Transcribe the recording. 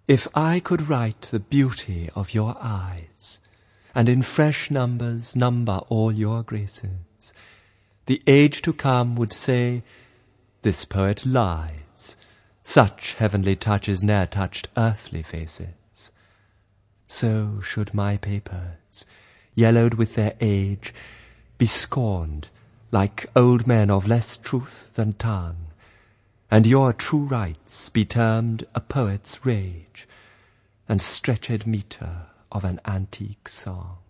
If I could write the beauty of your eyes, and in fresh numbers number all your graces, the age to come would say, this poet lies, such heavenly touches ne'er touched earthly faces. So should my papers, yellowed with their age, be scorned like old men of less truth than tongue, and your true rights be termed a poet's rage, and stretched metre of an antique song.